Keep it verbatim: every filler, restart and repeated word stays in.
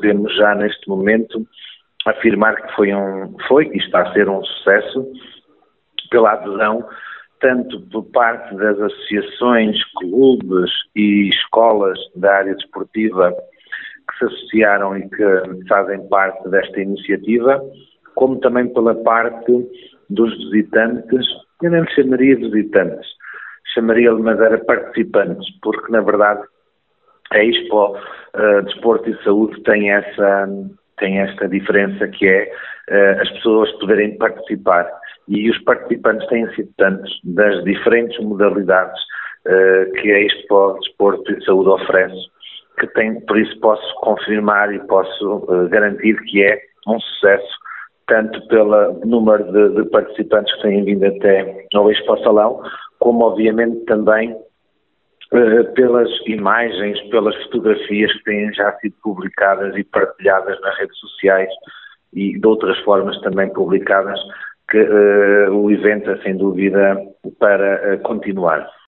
podemos já neste momento afirmar que foi, um, foi e está a ser um sucesso pela adesão tanto por parte das associações, clubes e escolas da área desportiva que se associaram e que fazem parte desta iniciativa, como também pela parte dos visitantes. Eu nem chamaria visitantes, chamaria-lhe, mas era participantes, porque na verdade a Expo uh, Desporto e Saúde tem essa, tem esta diferença que é uh, as pessoas poderem participar, e os participantes têm sido tantos das diferentes modalidades uh, que a Expo Desporto e Saúde oferece, que tem, por isso posso confirmar e posso uh, garantir que é um sucesso, tanto pelo número de, de participantes que têm vindo até ao Expo Salão, como obviamente também uh, pelas imagens, pelas fotografias que têm já sido publicadas e partilhadas nas redes sociais e de outras formas também publicadas, que uh, o evento é sem dúvida para uh, continuar.